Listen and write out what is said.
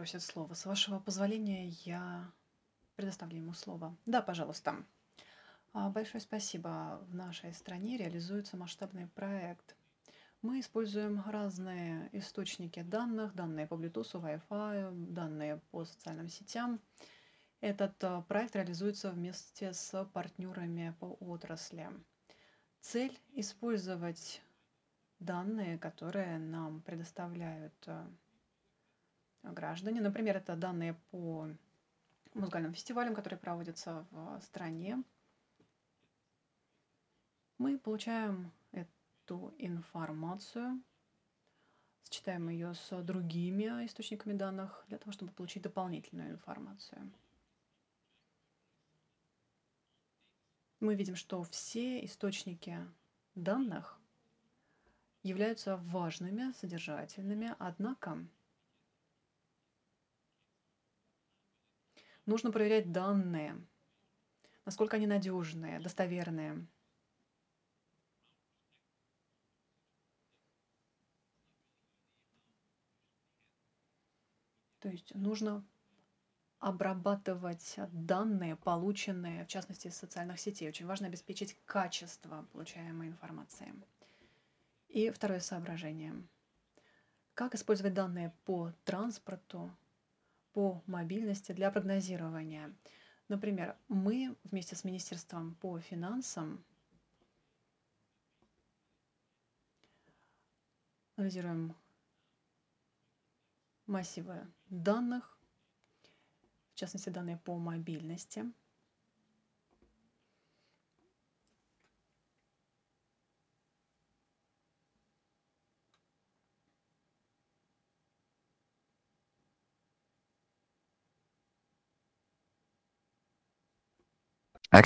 просит слова. С вашего позволения, я предоставлю ему слово. Да, пожалуйста. Большое спасибо. В нашей стране реализуется масштабный проект. Мы используем разные источники данных, данные по Bluetooth, Wi-Fi, данные по социальным сетям. Этот проект реализуется вместе с партнерами по отрасли. Цель — использовать данные, которые нам предоставляют граждане. Например, это данные по музыкальным фестивалям, которые проводятся в стране. Мы получаем эту информацию, сочетаем ее с другими источниками данных для того, чтобы получить дополнительную информацию. Мы видим, что все источники данных являются важными, содержательными, однако нужно проверять данные, насколько они надежные, достоверные. То есть нужно обрабатывать данные, полученные, в частности, из социальных сетей. Очень важно обеспечить качество получаемой информации. И второе соображение. Как использовать данные по транспорту, по мобильности для прогнозирования? Например, мы вместе с Министерством по финансам анализируем массивы данных, в частности, данные по мобильности.